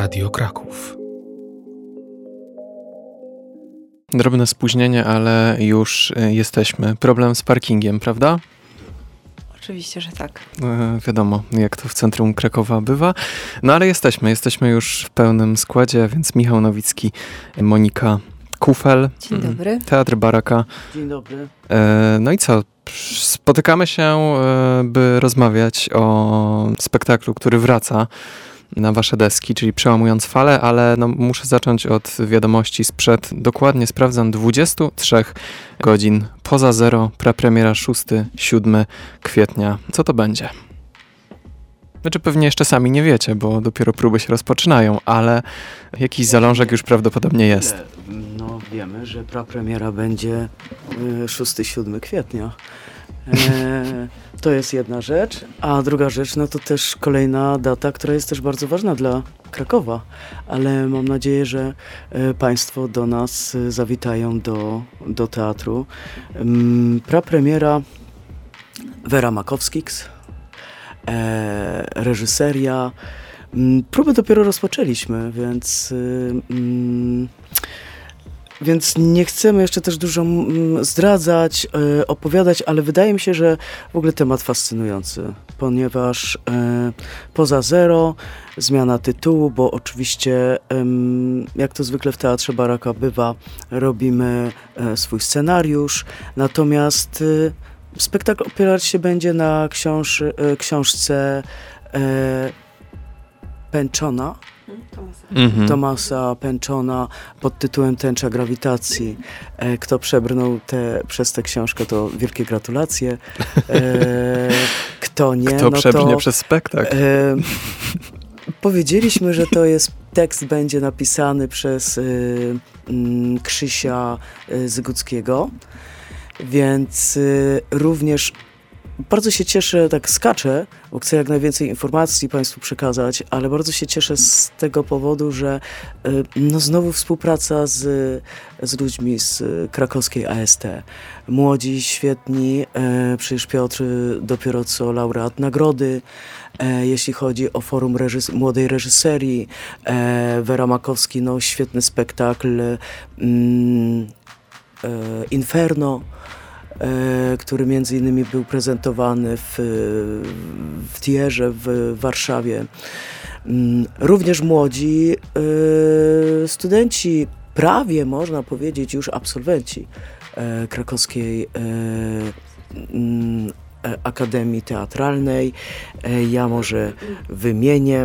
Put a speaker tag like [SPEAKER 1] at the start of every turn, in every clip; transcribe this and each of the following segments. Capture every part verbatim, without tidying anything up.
[SPEAKER 1] Radio Kraków.
[SPEAKER 2] Drobne spóźnienie, ale już jesteśmy. Problem z parkingiem, prawda?
[SPEAKER 3] Oczywiście, że tak.
[SPEAKER 2] E, wiadomo, jak to w centrum Krakowa bywa. No ale jesteśmy, jesteśmy już w pełnym składzie, więc Michał Nowicki, Monika Kufel.
[SPEAKER 3] Dzień dobry.
[SPEAKER 2] Teatr Baraka.
[SPEAKER 4] Dzień dobry.
[SPEAKER 2] E, no i co? Spotykamy się, e, by rozmawiać o spektaklu, który wraca na wasze deski, czyli Przełamując Fale, ale no, muszę zacząć od wiadomości sprzed, dokładnie sprawdzam, dwudziestu trzech godzin. Poza zero, prapremiera szóstego siódmego kwietnia. Co to będzie? Znaczy pewnie jeszcze sami nie wiecie, bo dopiero próby się rozpoczynają, ale jakiś zalążek już prawdopodobnie jest.
[SPEAKER 4] No wiemy, że prapremiera będzie szóstego siódmego kwietnia. E, to jest jedna rzecz, a druga rzecz, no to też kolejna data, która jest też bardzo ważna dla Krakowa, ale mam nadzieję, że e, Państwo do nas e, zawitają do, do teatru. Um, prapremiera Wera Makowskiks, e, reżyseria. Um, próby dopiero rozpoczęliśmy, więc... Um, Więc nie chcemy jeszcze też dużo mm, zdradzać, e, opowiadać, ale wydaje mi się, że w ogóle temat fascynujący, ponieważ e, poza zero, zmiana tytułu, bo oczywiście em, jak to zwykle w Teatrze Baraka bywa, robimy e, swój scenariusz, natomiast e, spektakl opierać się będzie na książ, e, książce e, Pęczona,
[SPEAKER 2] Mhm.
[SPEAKER 4] Thomasa Pęczona pod tytułem Tęcza grawitacji. E, kto przebrnął te, przez tę książkę, to wielkie gratulacje. E, kto nie,
[SPEAKER 2] Kto
[SPEAKER 4] no
[SPEAKER 2] przebrnie
[SPEAKER 4] to,
[SPEAKER 2] przez spektakl?
[SPEAKER 4] E, powiedzieliśmy, że to jest tekst będzie napisany przez y, y, Krzysia y, Zyguckiego, więc y, również bardzo się cieszę, tak skaczę, bo chcę jak najwięcej informacji Państwu przekazać, ale bardzo się cieszę z tego powodu, że y, no znowu współpraca z, z ludźmi z krakowskiej A S T. Młodzi, świetni, e, przecież Piotr dopiero co laureat nagrody, e, jeśli chodzi o forum reżys- młodej reżyserii, e, Wera Makowski, no świetny spektakl, mm, e, Inferno, E, który między innymi był prezentowany w, w Tierze w Warszawie. Mm, również młodzi e, studenci, prawie można powiedzieć już absolwenci e, krakowskiej e, mm, e, Akademii Teatralnej. E, ja może wymienię.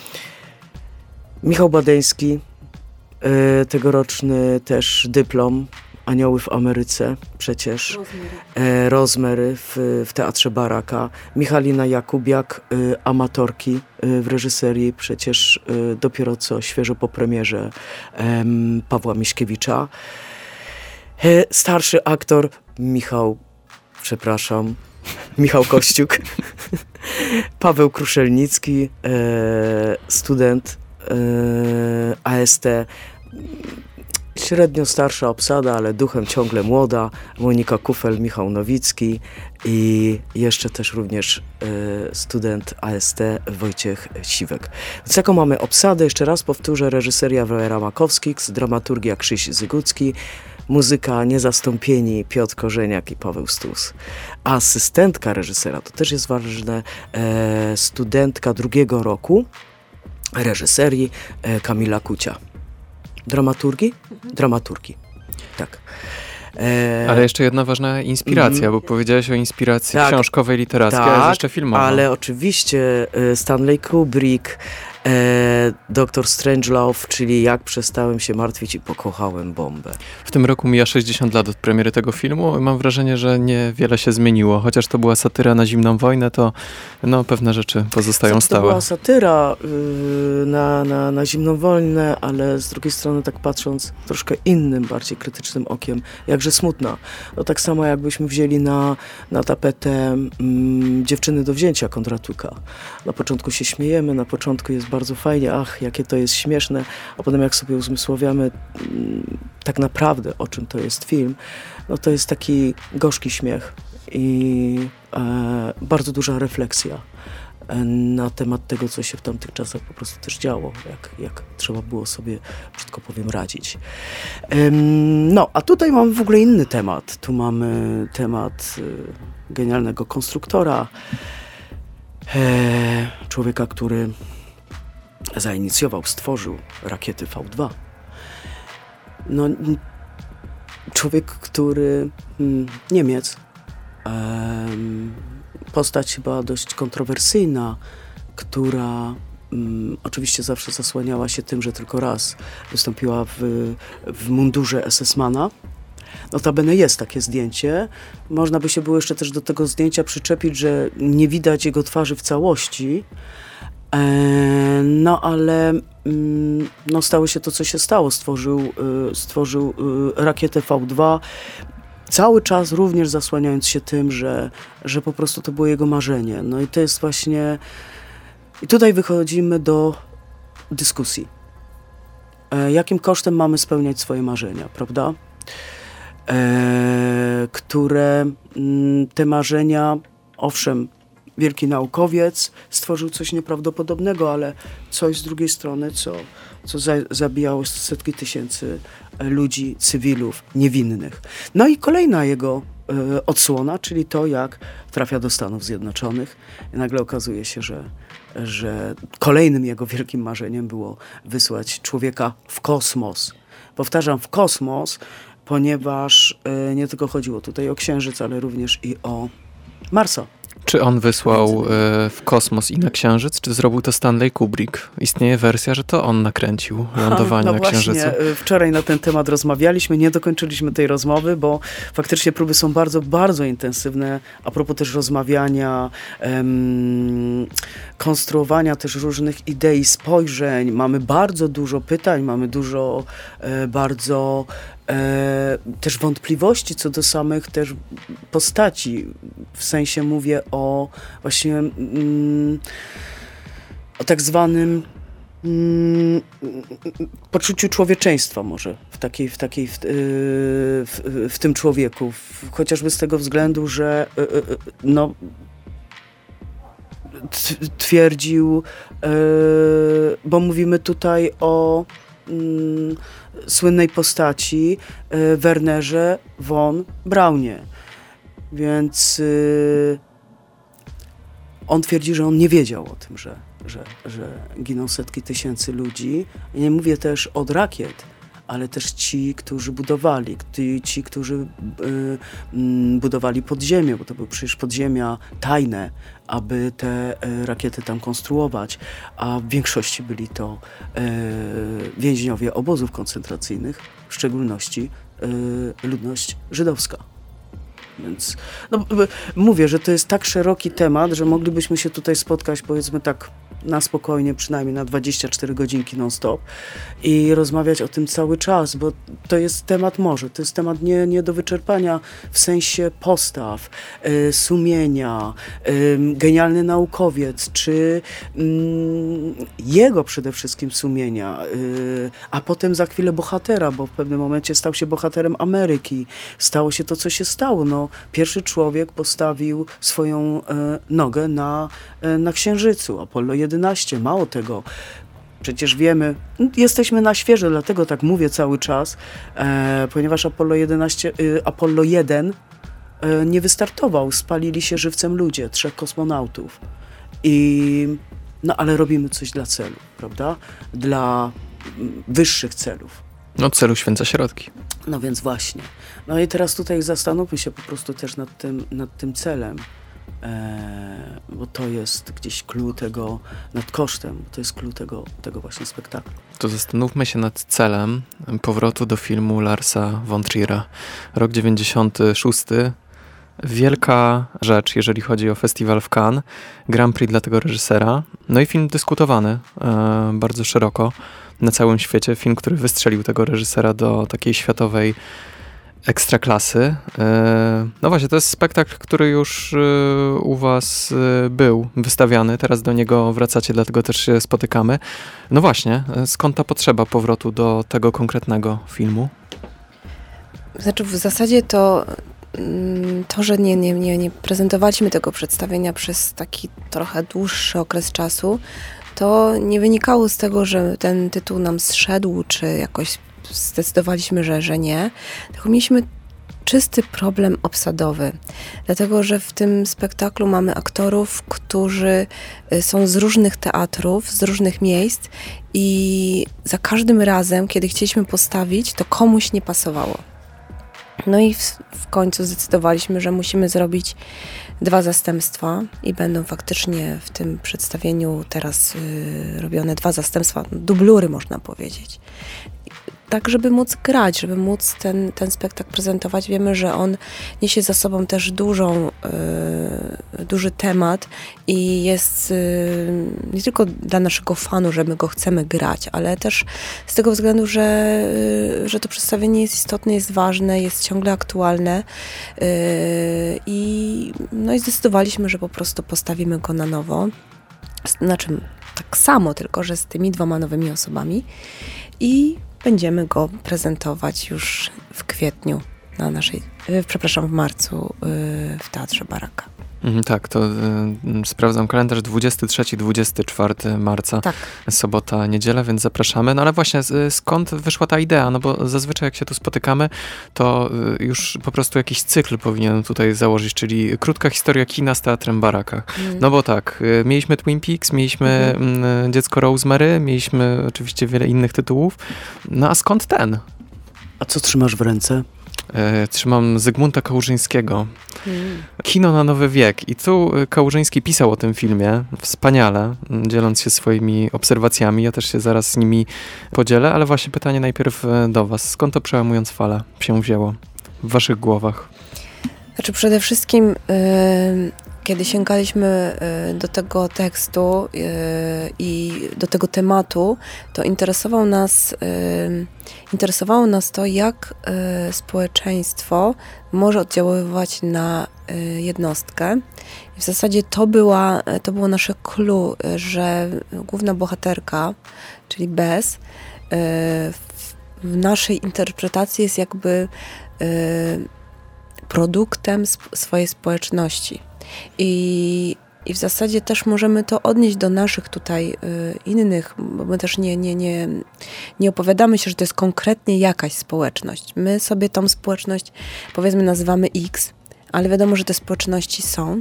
[SPEAKER 4] Michał Badeński, e, tegoroczny też dyplom Anioły w Ameryce przecież, e, Rozmery w, w Teatrze Baraka, Michalina Jakubiak, e, amatorki e, w reżyserii przecież e, dopiero co świeżo po premierze e, Pawła Miśkiewicza. E, starszy aktor Michał, przepraszam, Michał Kościuk, Paweł Kruszelnicki, e, student e, A S T, średnio starsza obsada, ale duchem ciągle młoda, Monika Kufel, Michał Nowicki i jeszcze też również y, student A S T Wojciech Siwek. Więc jaką mamy obsadę? Jeszcze raz powtórzę, reżyseria Wera Makowskiks, dramaturgia Krzyś Zygucki, muzyka niezastąpieni Piotr Korzeniak i Paweł Stus. Asystentka reżysera, to też jest ważne, e, studentka drugiego roku reżyserii e, Kamila Kucia. Dramaturgii? Mhm. Dramaturgii, tak. E...
[SPEAKER 2] Ale jeszcze jedna ważna inspiracja, mm-hmm. bo powiedziałeś o inspiracji tak, książkowej, literackiej, tak, ale jeszcze filmowej.
[SPEAKER 4] Ale oczywiście Stanley Kubrick, e, doktor Strangelove, czyli Jak przestałem się martwić i pokochałem bombę.
[SPEAKER 2] W tym roku mija sześćdziesiąt lat od premiery tego filmu. Mam wrażenie, że niewiele się zmieniło. Chociaż to była satyra na zimną wojnę, to no, pewne rzeczy pozostają
[SPEAKER 4] znaczy,
[SPEAKER 2] stałe.
[SPEAKER 4] To była satyra yy, na, na, na zimną wojnę, ale z drugiej strony tak patrząc troszkę innym, bardziej krytycznym okiem, jakże smutna. No tak samo jakbyśmy wzięli na, na tapetę mm, Dziewczyny do wzięcia Kondratuka. Na początku się śmiejemy, na początku jest bardzo fajnie, ach, jakie to jest śmieszne, a potem jak sobie uzmysławiamy mm, tak naprawdę, o czym to jest film, no to jest taki gorzki śmiech i e, bardzo duża refleksja na temat tego, co się w tamtych czasach po prostu też działo, jak, jak trzeba było sobie, brzydko powiem, radzić. No, a tutaj mamy w ogóle inny temat. Tu mamy temat genialnego konstruktora, człowieka, który zainicjował, stworzył rakiety V dwa. No, człowiek, który, Niemiec, postać chyba dość kontrowersyjna, która um, oczywiście zawsze zasłaniała się tym, że tylko raz wystąpiła w, w mundurze esesmana. Notabene jest takie zdjęcie. Można by się było jeszcze też do tego zdjęcia przyczepić, że nie widać jego twarzy w całości. E, no ale mm, no, stało się to, co się stało. Stworzył, y, stworzył y, rakietę V dwa. Cały czas również zasłaniając się tym, że, że po prostu to było jego marzenie. No i to jest właśnie... I tutaj wychodzimy do dyskusji. E, jakim kosztem mamy spełniać swoje marzenia, prawda? E, które m, te marzenia, owszem, wielki naukowiec stworzył coś nieprawdopodobnego, ale coś z drugiej strony, co, co za, zabijało setki tysięcy ludzi, cywilów, niewinnych. No i kolejna jego e, odsłona, czyli to, jak trafia do Stanów Zjednoczonych. I nagle okazuje się, że, że kolejnym jego wielkim marzeniem było wysłać człowieka w kosmos. Powtarzam, w kosmos, ponieważ e, nie tylko chodziło tutaj o Księżyc, ale również i o Marsa.
[SPEAKER 2] Czy on wysłał y, w kosmos i na Księżyc, czy zrobił to Stanley Kubrick? Istnieje wersja, że to on nakręcił lądowanie
[SPEAKER 4] no
[SPEAKER 2] na Księżycu.
[SPEAKER 4] Właśnie, wczoraj na ten temat rozmawialiśmy, nie dokończyliśmy tej rozmowy, bo faktycznie próby są bardzo, bardzo intensywne. A propos też rozmawiania, em, konstruowania też różnych idei, spojrzeń. Mamy bardzo dużo pytań, mamy dużo e, bardzo E, też wątpliwości co do samych też postaci. W sensie mówię o właśnie mm, o tak zwanym mm, poczuciu człowieczeństwa może w takiej, w, takiej w, w, w tym człowieku. Chociażby z tego względu, że no twierdził, bo mówimy tutaj o mm, słynnej postaci y, Wernerze von Braunie. Więc y, on twierdzi, że on nie wiedział o tym, że, że, że giną setki tysięcy ludzi. I nie mówię też od rakiet, ale też ci, którzy budowali, ci, ci którzy y, y, budowali podziemie, bo to były przecież podziemia tajne, aby te y, rakiety tam konstruować, a w większości byli to y, więźniowie obozów koncentracyjnych, w szczególności y, ludność żydowska. Więc no, mówię, że to jest tak szeroki temat, że moglibyśmy się tutaj spotkać, powiedzmy tak, na spokojnie, przynajmniej na dwadzieścia cztery godzinki non-stop i rozmawiać o tym cały czas, bo to jest temat może, to jest temat nie, nie do wyczerpania w sensie postaw, y, sumienia, y, genialny naukowiec, czy y, jego przede wszystkim sumienia, y, a potem za chwilę bohatera, bo w pewnym momencie stał się bohaterem Ameryki. Stało się to, co się stało. No, pierwszy człowiek postawił swoją y, nogę na, y, na Księżycu, Apollo jedenaście, mało tego. Przecież wiemy, jesteśmy na świeżo, dlatego tak mówię cały czas, e, ponieważ Apollo jedenaście, y, Apollo jeden y, nie wystartował, spalili się żywcem ludzie, trzech kosmonautów. I, no ale robimy coś dla celu, prawda? Dla mm, wyższych celów.
[SPEAKER 2] No celu święca środki.
[SPEAKER 4] No więc właśnie. No i teraz tutaj zastanówmy się po prostu też nad tym, nad tym celem. E, bo to jest gdzieś clue tego, nad kosztem, to jest clue tego, tego właśnie spektaklu.
[SPEAKER 2] To zastanówmy się nad celem powrotu do filmu Larsa von Trier'a. Rok dziewięćdziesiąty szósty. Wielka rzecz, jeżeli chodzi o festiwal w Cannes. Grand Prix dla tego reżysera. No i film dyskutowany e, bardzo szeroko na całym świecie. Film, który wystrzelił tego reżysera do takiej światowej ekstraklasy. No właśnie, to jest spektakl, który już u was był wystawiany, teraz do niego wracacie, dlatego też się spotykamy. No właśnie, skąd ta potrzeba powrotu do tego konkretnego filmu?
[SPEAKER 3] Znaczy w zasadzie to to, że nie, nie, nie, nie prezentowaliśmy tego przedstawienia przez taki trochę dłuższy okres czasu, to nie wynikało z tego, że ten tytuł nam zszedł, czy jakoś zdecydowaliśmy, że, że nie, tylko mieliśmy czysty problem obsadowy, dlatego że w tym spektaklu mamy aktorów, którzy są z różnych teatrów, z różnych miejsc i za każdym razem, kiedy chcieliśmy postawić, to komuś nie pasowało. No i w, w końcu zdecydowaliśmy, że musimy zrobić dwa zastępstwa i będą faktycznie w tym przedstawieniu teraz y, robione dwa zastępstwa, dublury można powiedzieć. Tak, żeby móc grać, żeby móc ten, ten spektakl prezentować. Wiemy, że on niesie za sobą też dużą, y, duży temat i jest y, nie tylko dla naszego fanu, że my go chcemy grać, ale też z tego względu, że, y, że to przedstawienie jest istotne, jest ważne, jest ciągle aktualne y, i, no i zdecydowaliśmy, że po prostu postawimy go na nowo. Znaczy tak samo, tylko że z tymi dwoma nowymi osobami i będziemy go prezentować już w kwietniu na naszej, przepraszam, w marcu w Teatrze Baraka.
[SPEAKER 2] Mhm, tak, to y, sprawdzam kalendarz dwudziestego trzeciego do dwudziestego czwartego marca,
[SPEAKER 3] tak.
[SPEAKER 2] Sobota, niedziela, więc zapraszamy. No ale właśnie z, skąd wyszła ta idea? No bo zazwyczaj jak się tu spotykamy, to y, już po prostu jakiś cykl powinienem tutaj założyć, czyli krótka historia kina z Teatrem Baraka. Mm. No bo tak, y, mieliśmy Twin Peaks, mieliśmy mm. y, Dziecko Rosemary, mieliśmy oczywiście wiele innych tytułów. No a skąd ten?
[SPEAKER 4] A co trzymasz w ręce?
[SPEAKER 2] Trzymam Zygmunta Kałużyńskiego.
[SPEAKER 3] Mm.
[SPEAKER 2] Kino na nowy wiek. I tu Kałużyński pisał o tym filmie wspaniale, dzieląc się swoimi obserwacjami. Ja też się zaraz z nimi podzielę, ale właśnie pytanie najpierw do was. Skąd to Przełamując falę się wzięło w waszych głowach?
[SPEAKER 3] Znaczy przede wszystkim yy, kiedy sięgaliśmy yy, do tego tekstu yy, i do tego tematu, to interesował nas, yy, interesowało nas to, jak yy, społeczeństwo może oddziaływać na yy, jednostkę. I w zasadzie to, była, to było nasze clue, że główna bohaterka, czyli Bess, yy, w, w naszej interpretacji jest jakby yy, produktem sp- swojej społeczności. I, I w zasadzie też możemy to odnieść do naszych tutaj y, innych, bo my też nie, nie, nie, nie opowiadamy się, że to jest konkretnie jakaś społeczność. My sobie tą społeczność, powiedzmy, nazywamy X, ale wiadomo, że te społeczności są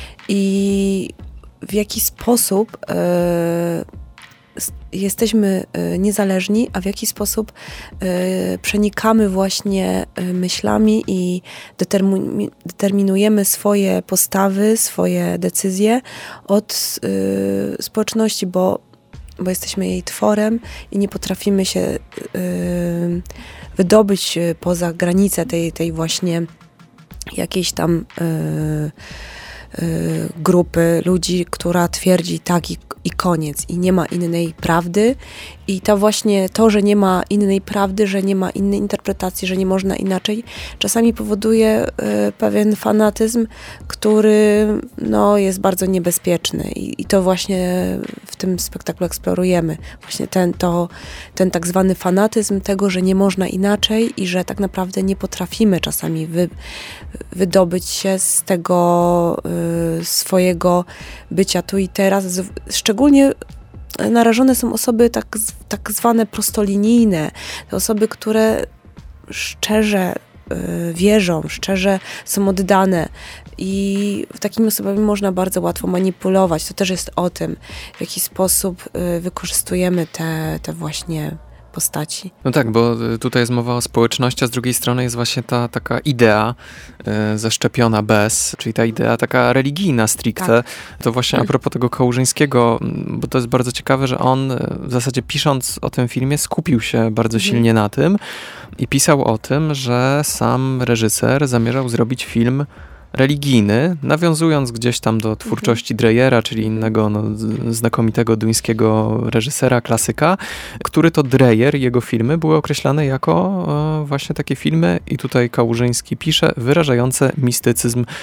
[SPEAKER 3] i w jaki sposób y, jesteśmy niezależni, a w jaki sposób przenikamy właśnie myślami i determinujemy swoje postawy, swoje decyzje od społeczności, bo, bo jesteśmy jej tworem i nie potrafimy się wydobyć poza granice tej, tej właśnie jakiejś tam grupy ludzi, która twierdzi tak i, i koniec i nie ma innej prawdy i to właśnie to, że nie ma innej prawdy, że nie ma innej interpretacji, że nie można inaczej, czasami powoduje y, pewien fanatyzm, który no, jest bardzo niebezpieczny i, i to właśnie w tym spektaklu eksplorujemy. Właśnie ten, to, ten tak zwany fanatyzm tego, że nie można inaczej i że tak naprawdę nie potrafimy czasami wy, wydobyć się z tego y, swojego bycia tu i teraz. Z, szczególnie narażone są osoby tak, tak zwane prostolinijne, te osoby, które szczerze y, wierzą, szczerze są oddane i takimi osobami można bardzo łatwo manipulować. To też jest o tym, w jaki sposób y, wykorzystujemy te, te właśnie postaci.
[SPEAKER 2] No tak, bo tutaj jest mowa o społeczności, a z drugiej strony jest właśnie ta taka idea y, zaszczepiona bez, czyli ta idea taka religijna stricte. Tak. To właśnie a propos tego Kałużyńskiego, bo to jest bardzo ciekawe, że on w zasadzie pisząc o tym filmie skupił się bardzo mhm. silnie na tym i pisał o tym, że sam reżyser zamierzał zrobić film religijny, nawiązując gdzieś tam do twórczości Dreyera, czyli innego no, znakomitego duńskiego reżysera, klasyka, który to Dreyer, jego filmy były określane jako e, właśnie takie filmy, i tutaj Kałużyński pisze, wyrażające mistycyzm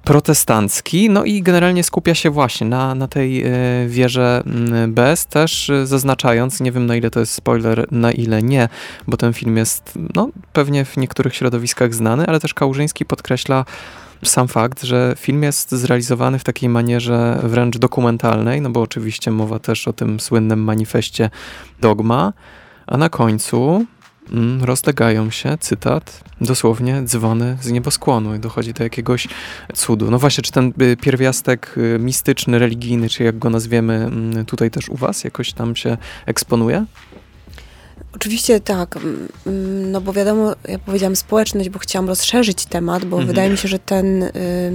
[SPEAKER 2] protestancki, no i generalnie skupia się właśnie na, na tej e, wierze m, B S, też e, zaznaczając, nie wiem na ile to jest spoiler, na ile nie, bo ten film jest no, pewnie w niektórych środowiskach znany, ale też Kałużyński podkreśla sam fakt, że film jest zrealizowany w takiej manierze wręcz dokumentalnej, no bo oczywiście mowa też o tym słynnym manifestie Dogma, a na końcu mm, rozlegają się, cytat, dosłownie dzwony z nieboskłonu i dochodzi do jakiegoś cudu. No właśnie, czy ten y, pierwiastek y, mistyczny, religijny, czy jak go nazwiemy, y, tutaj też u was jakoś tam się eksponuje?
[SPEAKER 3] Oczywiście tak, mm, no bo wiadomo, ja powiedziałam społeczność, bo chciałam rozszerzyć temat, bo
[SPEAKER 2] Mhm.
[SPEAKER 3] wydaje mi się, że ten, y,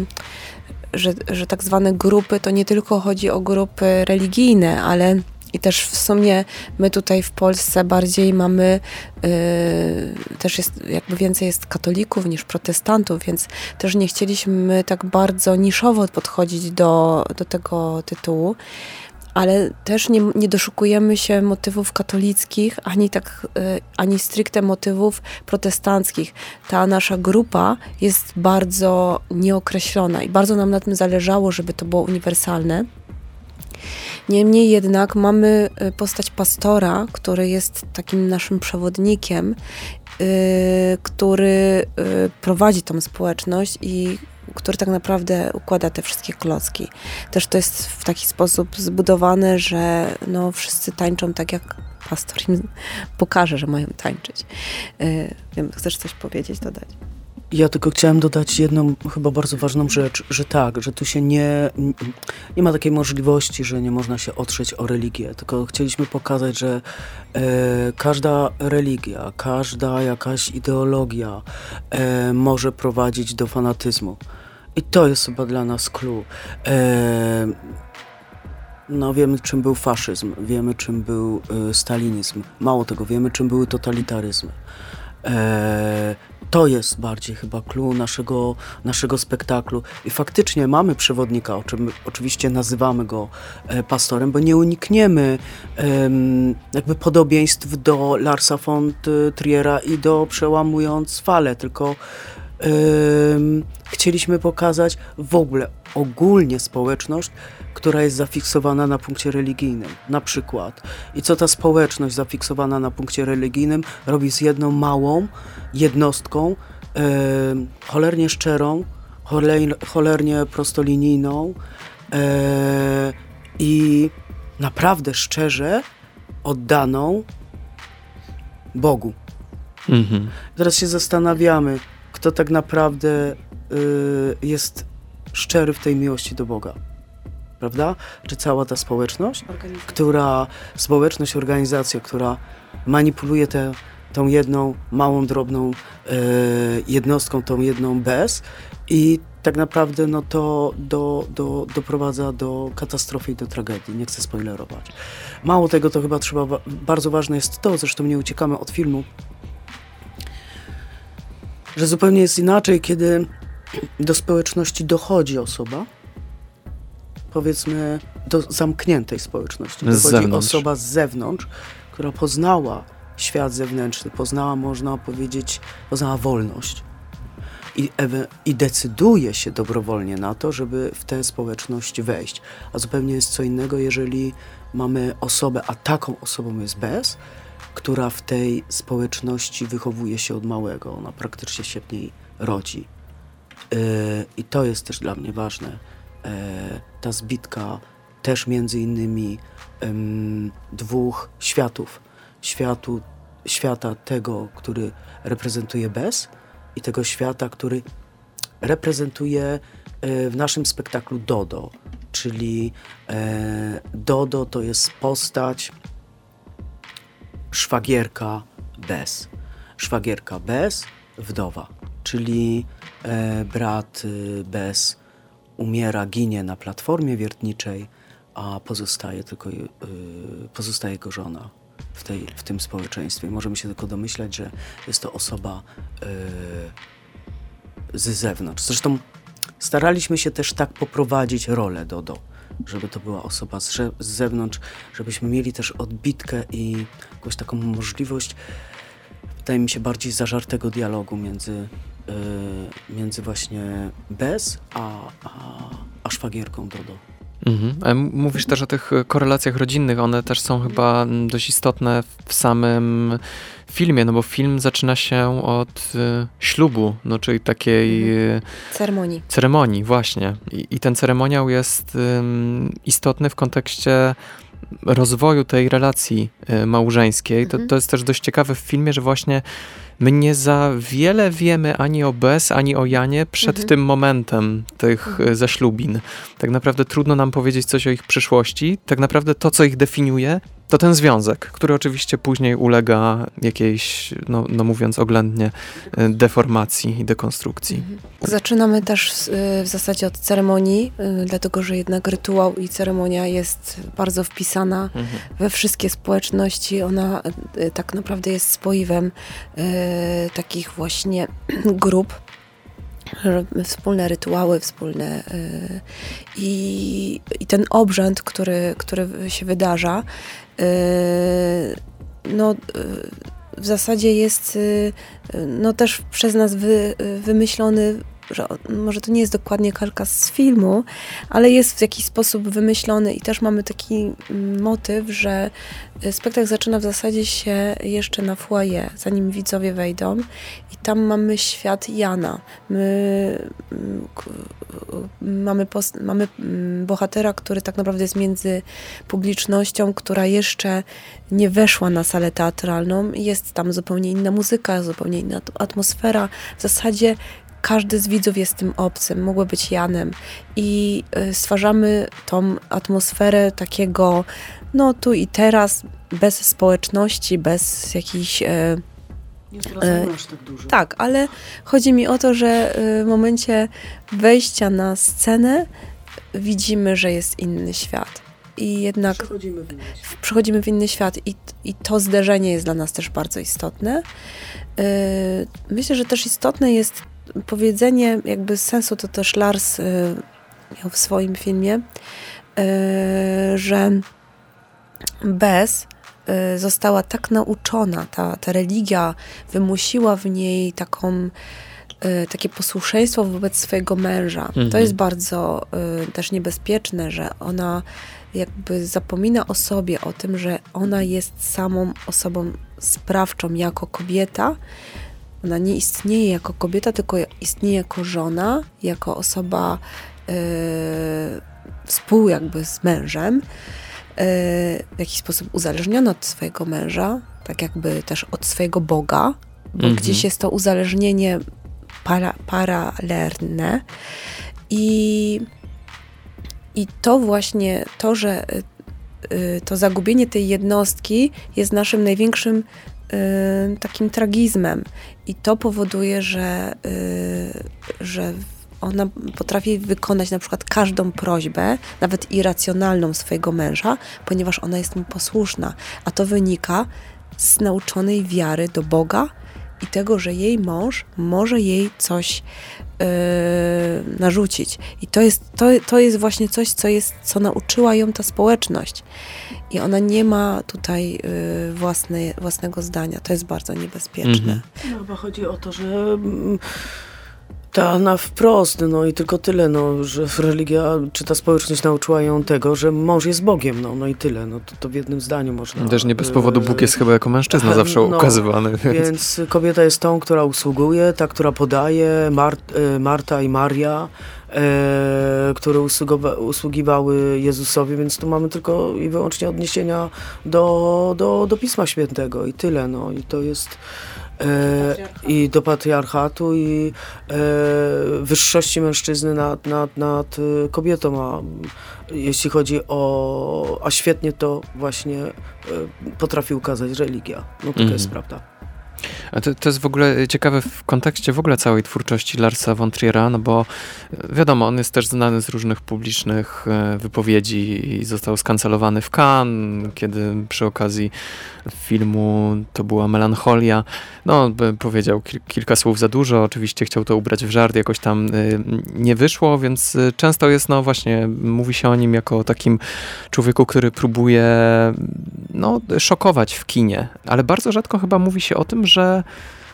[SPEAKER 3] że, że tak zwane grupy, to nie tylko chodzi o grupy religijne, ale i też w sumie my tutaj w Polsce bardziej mamy, y, też jest jakby więcej jest katolików niż protestantów, więc też nie chcieliśmy tak bardzo niszowo podchodzić do, do tego tytułu. Ale też nie, nie doszukujemy się motywów katolickich, ani tak, y, ani stricte motywów protestanckich. Ta nasza grupa jest bardzo nieokreślona i bardzo nam na tym zależało, żeby to było uniwersalne. Niemniej jednak mamy postać pastora, który jest takim naszym przewodnikiem, y, który y, prowadzi tą społeczność i który tak naprawdę układa te wszystkie klocki. Też to jest w taki sposób zbudowane, że no, wszyscy tańczą tak, jak pastor im pokaże, że mają tańczyć. Yy, wiem, chcesz coś powiedzieć, dodać?
[SPEAKER 4] Ja tylko chciałem dodać jedną chyba bardzo ważną rzecz, że tak, że tu się nie, nie ma takiej możliwości, że nie można się otrzeć o religię, tylko chcieliśmy pokazać, że e, każda religia, każda jakaś ideologia e, może prowadzić do fanatyzmu. I to jest chyba dla nas clue. E, no wiemy, czym był faszyzm, wiemy, czym był e, stalinizm. Mało tego, wiemy, czym były totalitaryzmy. E, to jest bardziej chyba clue naszego, naszego spektaklu. I faktycznie mamy przewodnika, o czym oczywiście nazywamy go e, pastorem, bo nie unikniemy e, jakby podobieństw do Larsa von Triera i do Przełamując falę, tylko e, chcieliśmy pokazać w ogóle ogólnie społeczność, która jest zafiksowana na punkcie religijnym, na przykład. I co ta społeczność zafiksowana na punkcie religijnym robi z jedną małą jednostką, e, cholernie szczerą, choler, cholernie prostolinijną e, i naprawdę szczerze oddaną Bogu.
[SPEAKER 2] Mhm.
[SPEAKER 4] Teraz się zastanawiamy, kto tak naprawdę y, jest szczery w tej miłości do Boga. Prawda? Czy cała ta społeczność, która, społeczność, organizacja, która manipuluje tę, tą jedną małą, drobną e, jednostką, tą jedną bez i tak naprawdę no to do, do, doprowadza do katastrofy i do tragedii. Nie chcę spoilerować. Mało tego, to chyba trzeba, bardzo ważne jest to, zresztą nie uciekamy od filmu, że zupełnie jest inaczej, kiedy do społeczności dochodzi osoba, powiedzmy, do zamkniętej społeczności.
[SPEAKER 2] Z
[SPEAKER 4] Dochodzi
[SPEAKER 2] zewnątrz.
[SPEAKER 4] osoba z zewnątrz, która poznała świat zewnętrzny, poznała, można powiedzieć, poznała wolność. I, ewe, I decyduje się dobrowolnie na to, żeby w tę społeczność wejść. A zupełnie jest co innego, jeżeli mamy osobę, a taką osobą jest bez, która w tej społeczności wychowuje się od małego. Ona praktycznie się w niej rodzi. Yy, I to jest też dla mnie ważne. E, ta zbitka też między innymi em, dwóch światów. Światu, świata tego, który reprezentuje bez i tego świata, który reprezentuje e, w naszym spektaklu Dodo. Czyli e, Dodo to jest postać szwagierka bez. Szwagierka bez, wdowa. Czyli e, brat y, bez umiera, ginie na platformie wiertniczej, a pozostaje tylko yy, pozostaje jego żona w, tej, w tym społeczeństwie. Możemy się tylko domyślać, że jest to osoba yy, z zewnątrz. Zresztą staraliśmy się też tak poprowadzić rolę Dodo, żeby to była osoba z, z zewnątrz, żebyśmy mieli też odbitkę i jakąś taką możliwość, wydaje mi się, bardziej zażartego dialogu między y, między właśnie Bez, a, a, a szwagierką Dodo.
[SPEAKER 2] Mhm. A m- Mówisz też o tych e, korelacjach rodzinnych, one też są chyba mm, dość istotne w samym filmie, no bo film zaczyna się od e, ślubu, no czyli takiej e,
[SPEAKER 3] Ceremonii.
[SPEAKER 2] ceremonii, właśnie. I, i ten ceremoniał jest ym, istotny w kontekście rozwoju tej relacji y, małżeńskiej. To,
[SPEAKER 3] Mhm.
[SPEAKER 2] to jest też dość ciekawe w filmie, że właśnie my nie za wiele wiemy ani o Bez, ani o Janie przed
[SPEAKER 3] Mhm.
[SPEAKER 2] tym momentem tych
[SPEAKER 3] Mhm.
[SPEAKER 2] y, zaślubin. Tak naprawdę trudno nam powiedzieć coś o ich przyszłości. Tak naprawdę to, co ich definiuje, to ten związek, który oczywiście później ulega jakiejś, no, no mówiąc oględnie, y, deformacji i dekonstrukcji.
[SPEAKER 3] Mhm. Zaczynamy też z- y, w zasadzie od ceremonii, y, dlatego że jednak rytuał i ceremonia jest bardzo wpisana
[SPEAKER 2] Mhm.
[SPEAKER 3] we wszystkie społeczności. Ona y, tak naprawdę jest spoiwem y, takich właśnie grup. że Wspólne rytuały, wspólne y, i, i ten obrząd, który, który się wydarza, y, no y, w zasadzie jest y, y, no też przez nas wy, y, wymyślony, że o- może to nie jest dokładnie kalka z filmu, ale jest w jakiś sposób wymyślony i też mamy taki mm, motyw, że y, spektakl zaczyna w zasadzie się jeszcze na foyer, zanim widzowie wejdą i tam mamy świat Jana. My mm, k- y, mamy, post- mamy mm, bohatera, który tak naprawdę jest między publicznością, która jeszcze nie weszła na salę teatralną. Jest tam zupełnie inna muzyka, zupełnie inna at- atmosfera. W zasadzie każdy z widzów jest tym obcym, mógłby być Janem i y, stwarzamy tą atmosferę takiego, no tu i teraz, bez społeczności, bez jakichś... y,
[SPEAKER 4] Nie zwracamy aż tak dużo.
[SPEAKER 3] tak, ale chodzi mi o to, że y, w momencie wejścia na scenę widzimy, że jest inny świat. I jednak
[SPEAKER 4] Przechodzimy w inny świat.
[SPEAKER 3] przechodzimy w inny świat i, i to zderzenie jest dla nas też bardzo istotne. Yy, myślę, że też istotne jest powiedzenie, jakby z sensu to też Lars yy, miał w swoim filmie, yy, że Bez yy, została tak nauczona, ta, ta religia wymusiła w niej taką y, takie posłuszeństwo wobec swojego męża.
[SPEAKER 2] Mhm.
[SPEAKER 3] To jest bardzo y, też niebezpieczne, że ona jakby zapomina o sobie, o tym, że ona jest samą osobą sprawczą jako kobieta. Ona nie istnieje jako kobieta, tylko istnieje jako żona, jako osoba y, współ jakby z mężem, y, w jakiś sposób uzależniona od swojego męża, tak jakby też od swojego Boga, bo
[SPEAKER 2] Mhm.
[SPEAKER 3] gdzieś jest to uzależnienie para, paralelne i, i to właśnie, to, że y, y, to zagubienie tej jednostki jest naszym największym y, takim tragizmem i to powoduje, że, y, że ona potrafi wykonać na przykład każdą prośbę, nawet irracjonalną swojego męża, ponieważ ona jest mu posłuszna, a to wynika z nauczonej wiary do Boga i tego, że jej mąż może jej coś yy, narzucić. I to jest, to, to jest właśnie coś, co, jest, co nauczyła ją ta społeczność. I ona nie ma tutaj yy, własnej, własnego zdania. To jest bardzo niebezpieczne.
[SPEAKER 2] Mhm.
[SPEAKER 4] No chyba chodzi o to, że mm, ta na wprost, no i tylko tyle, no, że religia, czy ta społeczność nauczyła ją tego, że mąż jest Bogiem, no, no i tyle, no to, to w jednym zdaniu można.
[SPEAKER 2] Też nie bez powodu Bóg jest
[SPEAKER 4] e,
[SPEAKER 2] chyba jako mężczyzna
[SPEAKER 4] no,
[SPEAKER 2] zawsze ukazywany. Więc...
[SPEAKER 4] Więc kobieta jest tą, która usługuje, ta, która podaje, Mar- e, Marta i Maria, e, które usługowa- usługiwały Jezusowi, więc tu mamy tylko i wyłącznie odniesienia do, do, do Pisma Świętego i tyle, no i to jest e, i do patriarchatu i e, wyższości mężczyzny nad, nad, nad e, kobietą, a jeśli chodzi o, a świetnie to właśnie e, potrafi ukazać religia. No to
[SPEAKER 2] Mhm.
[SPEAKER 4] jest prawda.
[SPEAKER 2] A to, to jest w ogóle ciekawe w kontekście w ogóle całej twórczości Larsa von Triera, no bo wiadomo, on jest też znany z różnych publicznych e, wypowiedzi i został skancelowany w Cannes, kiedy przy okazji filmu to była Melancholia. No, by powiedział kil- kilka słów za dużo, oczywiście chciał to ubrać w żart, jakoś tam y, nie wyszło, więc y, często jest, no właśnie, mówi się o nim jako o takim człowieku, który próbuje no, szokować w kinie, ale bardzo rzadko chyba mówi się o tym, że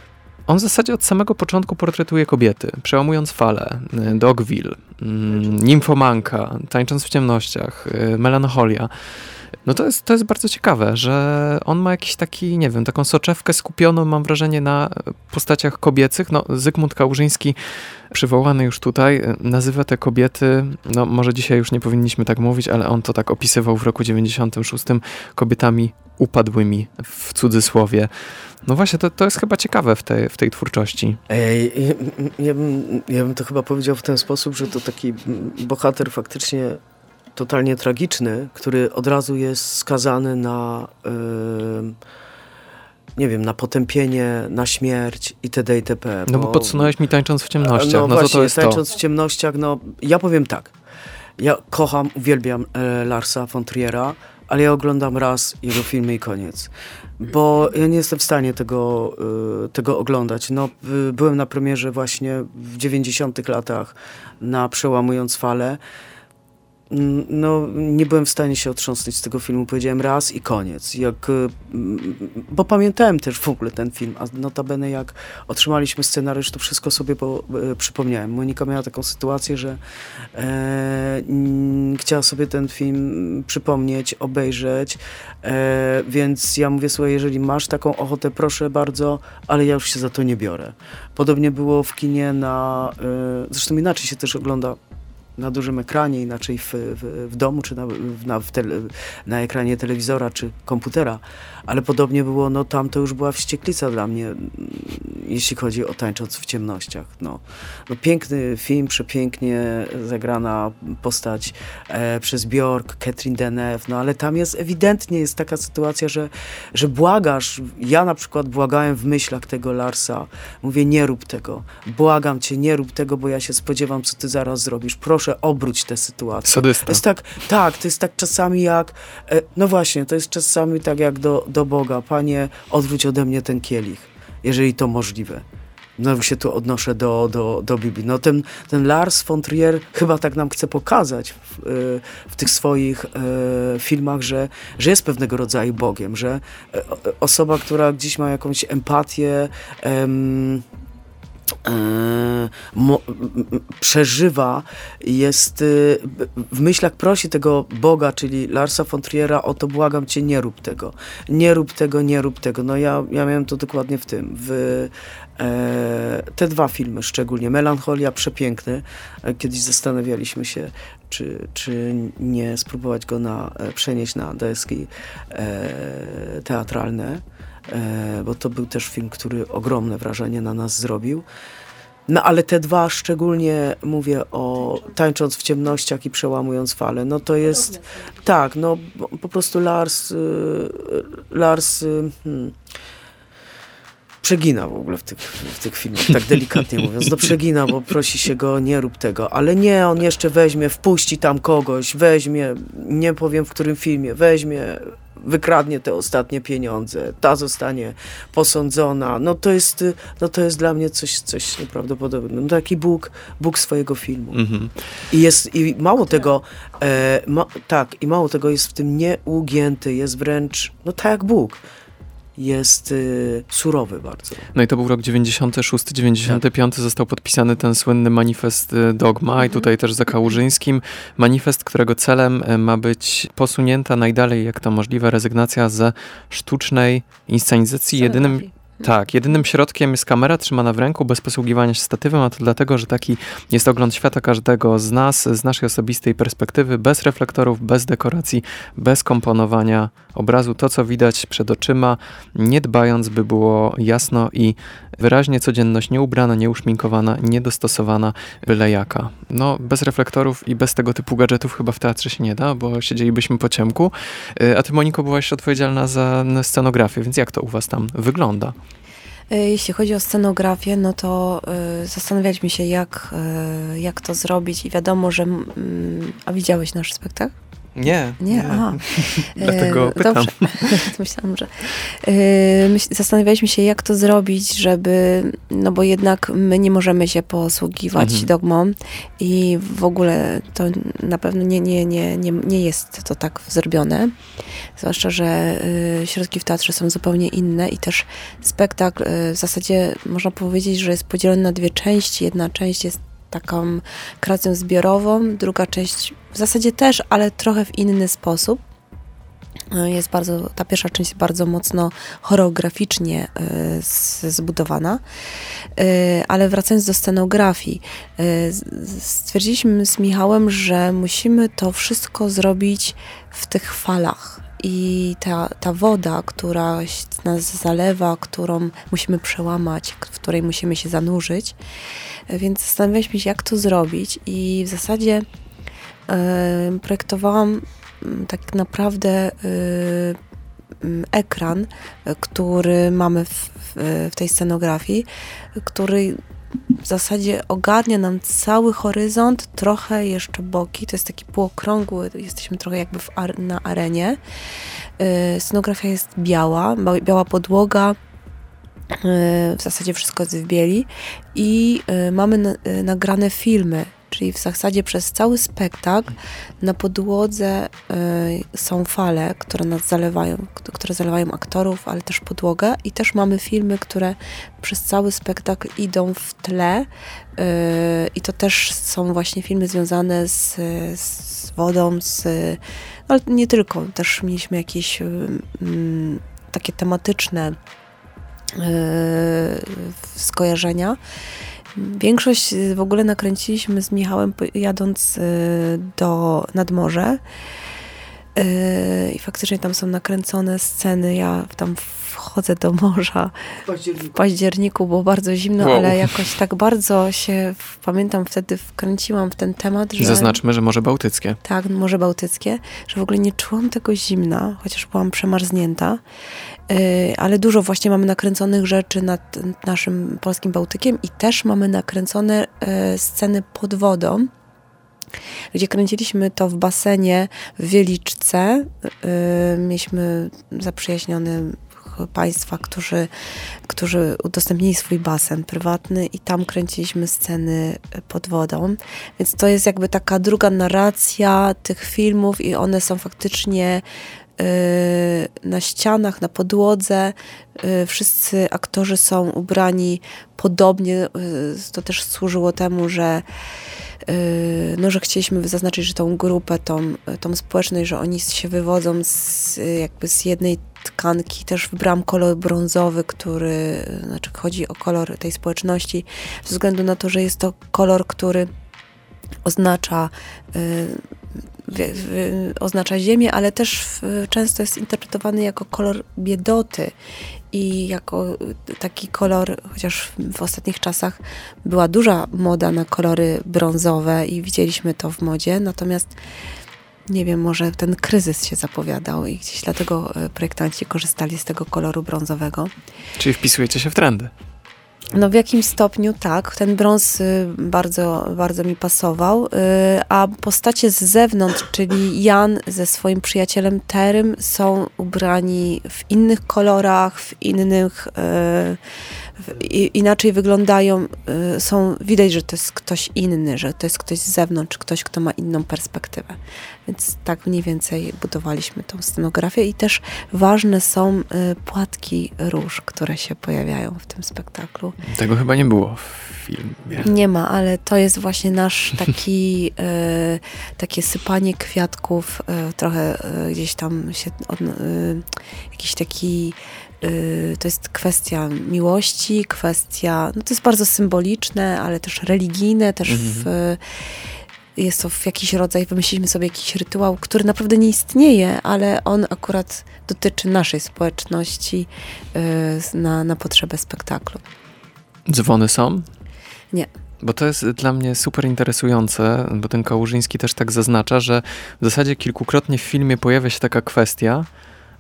[SPEAKER 2] On w zasadzie od samego początku portretuje kobiety, przełamując falę, Dogville, Nimfomanka, Tańcząc w ciemnościach, Melancholia. No to jest, to jest bardzo ciekawe, że on ma jakiś taki, nie wiem, taką soczewkę skupioną, mam wrażenie, na postaciach kobiecych. No, Zygmunt Kałużyński, przywołany już tutaj, nazywa te kobiety, no może dzisiaj już nie powinniśmy tak mówić, ale on to tak opisywał w roku dziewięćdziesiątym szóstym, kobietami upadłymi, w cudzysłowie. No właśnie, to, to jest chyba ciekawe w tej, w tej twórczości.
[SPEAKER 4] Ej, ja, bym, ja bym to chyba powiedział w ten sposób, że to taki bohater faktycznie totalnie tragiczny, który od razu jest skazany na yy, nie wiem, na potępienie, na śmierć itd. itp.
[SPEAKER 2] No bo, bo podsunąłeś mi Tańcząc w ciemnościach.
[SPEAKER 4] No,
[SPEAKER 2] no
[SPEAKER 4] właśnie,
[SPEAKER 2] to to jest
[SPEAKER 4] Tańcząc
[SPEAKER 2] to.
[SPEAKER 4] w ciemnościach, no ja powiem tak. Ja kocham, uwielbiam e, Larsa von Triera, ale ja oglądam raz jego filmy i koniec. Bo ja nie jestem w stanie tego, y, tego oglądać. No, y, byłem na premierze właśnie w dziewięćdziesiątych latach na Przełamując falę. No, nie byłem w stanie się otrząsnąć z tego filmu. Powiedziałem raz i koniec. Jak, bo pamiętałem też w ogóle ten film, a notabene jak otrzymaliśmy scenariusz, to wszystko sobie po, e, przypomniałem. Monika miała taką sytuację, że e, m, chciała sobie ten film przypomnieć, obejrzeć, e, więc ja mówię, słuchaj, jeżeli masz taką ochotę, proszę bardzo, ale ja już się za to nie biorę. Podobnie było w kinie na... E, zresztą inaczej się też ogląda na dużym ekranie, inaczej w, w, w domu, czy na, na, w tele, na ekranie telewizora, czy komputera. Ale podobnie było, no tam to już była wścieklica dla mnie, jeśli chodzi o Tańcząc w ciemnościach. No, no piękny film, przepięknie zagrana postać e, przez Björk, Catherine Deneuve, no ale tam jest ewidentnie jest taka sytuacja, że, że błagasz, ja na przykład błagałem w myślach tego Larsa, mówię, nie rób tego, błagam cię, nie rób tego, bo ja się spodziewam, co ty zaraz zrobisz, proszę obróć tę sytuację.
[SPEAKER 2] Sadysta.
[SPEAKER 4] To jest tak, tak, to jest tak czasami jak, e, no właśnie, to jest czasami tak jak do, do Boga, Panie, odwróć ode mnie ten kielich, jeżeli to możliwe. Znowu się tu odnoszę do, do, do Biblii. No ten, ten Lars von Trier chyba tak nam chce pokazać w, w tych swoich e, filmach, że, że jest pewnego rodzaju Bogiem, że e, osoba, która gdzieś ma jakąś empatię, em, e, mo, przeżywa, jest e, w myślach prosi tego Boga, czyli Larsa von Triera, o to błagam cię, nie rób tego. Nie rób tego, nie rób tego. No ja, ja miałem to dokładnie w tym. W, E, te dwa filmy szczególnie. Melancholia, przepiękny. E, kiedyś zastanawialiśmy się, czy, czy nie spróbować go na, e, przenieść na deski e, teatralne, e, bo to był też film, który ogromne wrażenie na nas zrobił. No ale te dwa, szczególnie mówię o Tańcząc w ciemnościach i Przełamując falę, no to jest, tak, no po prostu Lars, y, Lars, y, hmm, przegina w ogóle w tych, w tych filmach, tak delikatnie mówiąc. No przegina, bo prosi się go, nie rób tego. Ale nie, on jeszcze weźmie, wpuści tam kogoś, weźmie, nie powiem w którym filmie, weźmie, wykradnie te ostatnie pieniądze, ta zostanie posądzona. No to jest, no to jest dla mnie coś, coś nieprawdopodobnego. No taki Bóg, Bóg swojego filmu. Mhm. I jest, i mało tego, e, ma, tak, i mało tego jest w tym nieugięty, jest wręcz, no tak jak Bóg. Jest y, surowy bardzo.
[SPEAKER 2] No i to był rok dziewięćdziesiąty szósty dziewięćdziesiąty piąty, tak. Został podpisany ten słynny manifest Dogma mhm. i tutaj też za Kałużyńskim. Manifest, którego celem ma być posunięta najdalej jak to możliwe rezygnacja ze sztucznej inscenizacji. Jedynym Tak, jedynym środkiem jest kamera trzymana w ręku, bez posługiwania się statywem, a to dlatego, że taki jest ogląd świata każdego z nas, z naszej osobistej perspektywy, bez reflektorów, bez dekoracji, bez komponowania obrazu. To, co widać przed oczyma, nie dbając, by było jasno i wyraźnie codzienność nieubrana, nieuszminkowana, niedostosowana, byle jaka. No, bez reflektorów i bez tego typu gadżetów chyba w teatrze się nie da, bo siedzielibyśmy po ciemku. A ty, Moniko, byłaś odpowiedzialna za scenografię, więc jak to u was tam wygląda?
[SPEAKER 3] Jeśli chodzi o scenografię, no to y, zastanawialiśmy się, jak, y, jak to zrobić i wiadomo, że... Y, a widziałeś nasz spektakl?
[SPEAKER 2] Nie.
[SPEAKER 3] Nie,
[SPEAKER 2] nie.
[SPEAKER 3] aha.
[SPEAKER 2] Dlatego
[SPEAKER 3] E,
[SPEAKER 2] pytam.
[SPEAKER 3] Dobrze. Myślałam, że... E, myśl, zastanawialiśmy się, jak to zrobić, żeby... No bo jednak my nie możemy się posługiwać
[SPEAKER 2] Mhm.
[SPEAKER 3] dogmą i w ogóle to na pewno nie, nie, nie, nie, nie jest to tak zrobione. Zwłaszcza, że y, środki w teatrze są zupełnie inne i też spektakl y, w zasadzie można powiedzieć, że jest podzielony na dwie części. Jedna część jest taką kreacją zbiorową, druga część w zasadzie też, ale trochę w inny sposób. Jest bardzo, ta pierwsza część jest bardzo mocno choreograficznie y, z, zbudowana. Y, ale wracając do scenografii, y, stwierdziliśmy z Michałem, że musimy to wszystko zrobić w tych falach. I ta, ta woda, która nas zalewa, którą musimy przełamać, w której musimy się zanurzyć. Więc zastanawialiśmy się, jak to zrobić. I w zasadzie y, projektowałam tak naprawdę y, ekran, który mamy w, w, w tej scenografii, który w zasadzie ogarnia nam cały horyzont, trochę jeszcze boki, to jest taki półokrągły, jesteśmy trochę jakby w ar- na arenie. Y, scenografia jest biała, biała podłoga, y, w zasadzie wszystko jest w bieli i y, mamy na, y, nagrane filmy. Czyli w zasadzie przez cały spektakl na podłodze y, są fale, które nas zalewają, które zalewają aktorów, ale też podłogę. I też mamy filmy, które przez cały spektakl idą w tle. Y, I to też są właśnie filmy związane z, z wodą, z, ale nie tylko. Też mieliśmy jakieś y, y, takie tematyczne y, skojarzenia. Większość w ogóle nakręciliśmy z Michałem jadąc do nad morze i faktycznie tam są nakręcone sceny. Ja tam wchodzę do morza
[SPEAKER 4] W październiku.
[SPEAKER 3] w październiku, było bardzo zimno,
[SPEAKER 2] Wow.
[SPEAKER 3] ale jakoś tak bardzo się, pamiętam, wtedy wkręciłam w ten temat, że...
[SPEAKER 2] Zaznaczmy, że Morze Bałtyckie.
[SPEAKER 3] Tak, Morze Bałtyckie, że w ogóle nie czułam tego zimna, chociaż byłam przemarznięta. Yy, ale dużo właśnie mamy nakręconych rzeczy nad naszym polskim Bałtykiem i też mamy nakręcone yy, sceny pod wodą, gdzie kręciliśmy to w basenie w Wieliczce. Yy, mieliśmy zaprzyjaźnionych państwa, którzy, którzy udostępnili swój basen prywatny i tam kręciliśmy sceny pod wodą. Więc to jest jakby taka druga narracja tych filmów i one są faktycznie na ścianach, na podłodze. Wszyscy aktorzy są ubrani podobnie. To też służyło temu, że no, że chcieliśmy zaznaczyć, że tą grupę, tą, tą społeczność, że oni się wywodzą z, jakby z jednej tkanki. Też wybrałam kolor brązowy, który, znaczy chodzi o kolor tej społeczności, ze względu na to, że jest to kolor, który oznacza W, w, oznacza ziemię, ale też w, często jest interpretowany jako kolor biedoty i jako taki kolor, chociaż w ostatnich czasach była duża moda na kolory brązowe i widzieliśmy to w modzie, natomiast nie wiem, może ten kryzys się zapowiadał i gdzieś dlatego projektanci korzystali z tego koloru brązowego.
[SPEAKER 2] Czyli wpisujecie się w trendy.
[SPEAKER 3] No w jakimś stopniu tak. Ten brąz y, bardzo, bardzo mi pasował. Y, a postacie z zewnątrz, czyli Jan ze swoim przyjacielem Terym, są ubrani w innych kolorach, w innych... Y, w, i, inaczej wyglądają. Y, są, widać, że to jest ktoś inny, że to jest ktoś z zewnątrz, ktoś, kto ma inną perspektywę. Więc tak mniej więcej budowaliśmy tą scenografię i też ważne są y, płatki róż, które się pojawiają w tym spektaklu.
[SPEAKER 2] Tego chyba nie było w filmie.
[SPEAKER 3] Nie ma, ale to jest właśnie nasz taki y, takie sypanie kwiatków, y, trochę y, gdzieś tam się od, y, jakiś taki y, to jest kwestia miłości, kwestia, no to jest bardzo symboliczne, ale też religijne, też
[SPEAKER 2] Mhm.
[SPEAKER 3] w jest to w jakiś rodzaj, wymyśliliśmy sobie jakiś rytuał, który naprawdę nie istnieje, ale on akurat dotyczy naszej społeczności y, na, na potrzebę spektaklu.
[SPEAKER 2] Dzwony są?
[SPEAKER 3] Nie.
[SPEAKER 2] Bo to jest dla mnie super interesujące, bo ten Kałużyński też tak zaznacza, że w zasadzie kilkukrotnie w filmie pojawia się taka kwestia,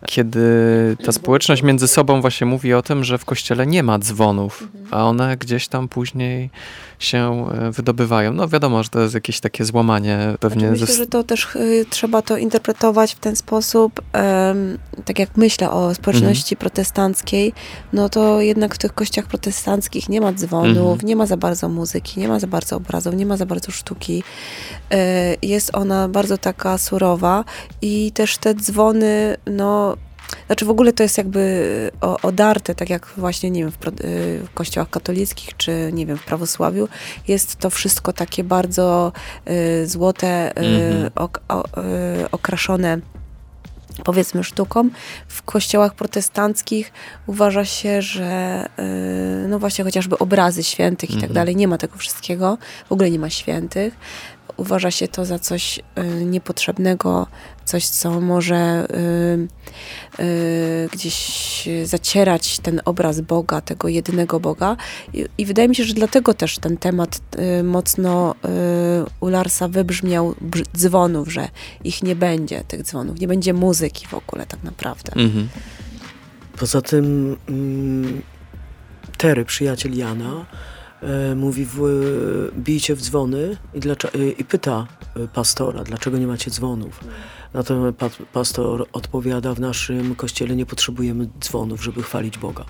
[SPEAKER 2] kiedy ta społeczność między sobą właśnie mówi o tym, że w kościele nie ma dzwonów, a one gdzieś tam później się wydobywają. No wiadomo, że to jest jakieś takie złamanie pewnie.
[SPEAKER 3] Znaczy, myślę, że to też y, trzeba to interpretować w ten sposób, ym, tak jak myślę o społeczności mhm. protestanckiej, no to jednak w tych kościołach protestanckich nie ma dzwonów, mhm. nie ma za bardzo muzyki, nie ma za bardzo obrazów, nie ma za bardzo sztuki. Y, jest ona bardzo taka surowa i też te dzwony, no znaczy w ogóle to jest jakby o, odarte, tak jak właśnie, nie wiem, w, w kościołach katolickich, czy nie wiem, w prawosławiu, jest to wszystko takie bardzo y, złote, y, mm-hmm. ok, o, y, okraszone, powiedzmy, sztuką. W kościołach protestanckich uważa się, że y, no właśnie chociażby obrazy świętych mm-hmm. i tak dalej, nie ma tego wszystkiego, w ogóle nie ma świętych. Uważa się to za coś y, niepotrzebnego, coś, co może y, y, gdzieś zacierać ten obraz Boga, tego jedynego Boga. I, i wydaje mi się, że dlatego też ten temat y, mocno y, u Larsa wybrzmiał brz- dzwonów, że ich nie będzie, tych dzwonów, nie będzie muzyki w ogóle tak naprawdę. Mhm.
[SPEAKER 4] Poza tym mm, Terry, przyjaciel Jana, mówi, w, bijcie w dzwony i, dlaczego, i pyta pastora, dlaczego nie macie dzwonów. Natomiast pa, pastor odpowiada, w naszym kościele nie potrzebujemy dzwonów, żeby chwalić Boga.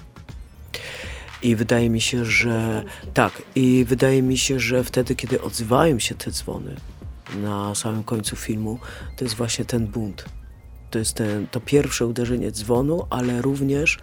[SPEAKER 4] I wydaje mi się, że tak, i wydaje mi się, że wtedy, kiedy odzywają się te dzwony na samym końcu filmu, to jest właśnie ten bunt. To jest ten, to pierwsze uderzenie dzwonu, ale również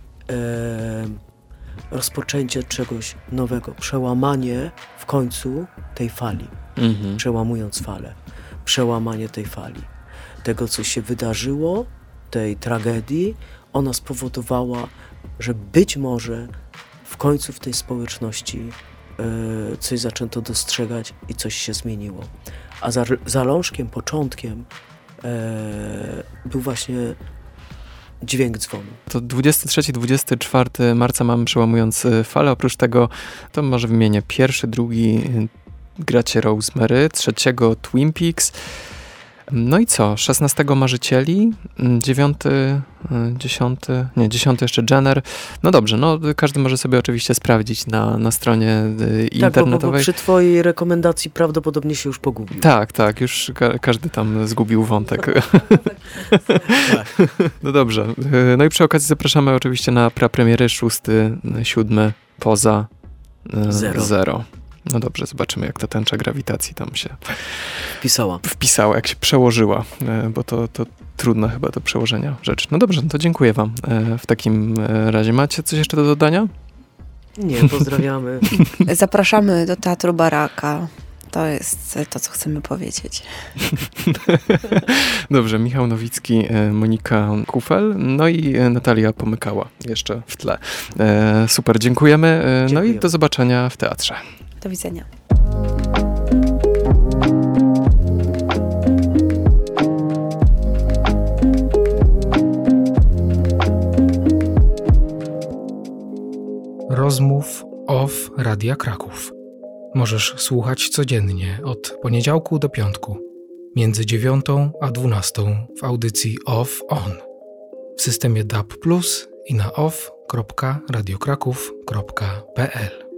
[SPEAKER 4] e, rozpoczęcie czegoś nowego, przełamanie w końcu tej fali, mhm. przełamując falę, przełamanie tej fali, tego, co się wydarzyło, tej tragedii, ona spowodowała, że być może w końcu w tej społeczności y, coś zaczęto dostrzegać i coś się zmieniło. A za, zalążkiem, początkiem y, był właśnie dźwięk dzwonu.
[SPEAKER 2] To dwudziestego trzeciego do dwudziestego czwartego marca mamy Przełamując falę. Oprócz tego, to może wymienię pierwszy, drugi gracie Rosemary, trzeciego Twin Peaks. No i co? szesnastego Marzycieli, dziewiąty, dziesiąty, nie, dziesiąty jeszcze Jenner. No dobrze, no każdy może sobie oczywiście sprawdzić na, na stronie internetowej.
[SPEAKER 4] Tak, bo, bo przy twojej rekomendacji prawdopodobnie się już pogubił.
[SPEAKER 2] Tak, tak, już ka- każdy tam zgubił wątek.
[SPEAKER 4] Tak.
[SPEAKER 2] No dobrze. No i przy okazji zapraszamy oczywiście na prapremiery szósty, siódmy, Poza,
[SPEAKER 4] Zero.
[SPEAKER 2] Zero. No dobrze, zobaczymy, jak ta tęcza grawitacji tam się
[SPEAKER 4] wpisała,
[SPEAKER 2] wpisała, jak się przełożyła, bo to, to trudna chyba do przełożenia rzecz. No dobrze, no to dziękuję wam w takim razie. Macie coś jeszcze do dodania?
[SPEAKER 4] Nie, pozdrawiamy.
[SPEAKER 3] Zapraszamy do Teatru Baraka. To jest to, co chcemy powiedzieć.
[SPEAKER 2] Dobrze, Michał Nowicki, Monika Kufel, no i Natalia Pomykała jeszcze w tle. Super, dziękujemy. No Dziękuję. I do zobaczenia w teatrze.
[SPEAKER 3] Do widzenia.
[SPEAKER 1] Rozmów off Radia Kraków. Możesz słuchać codziennie od poniedziałku do piątku, między dziewiątą a dwunastą w audycji Off On, w systemie D A B plus i na off kropka radiokraków kropka p l.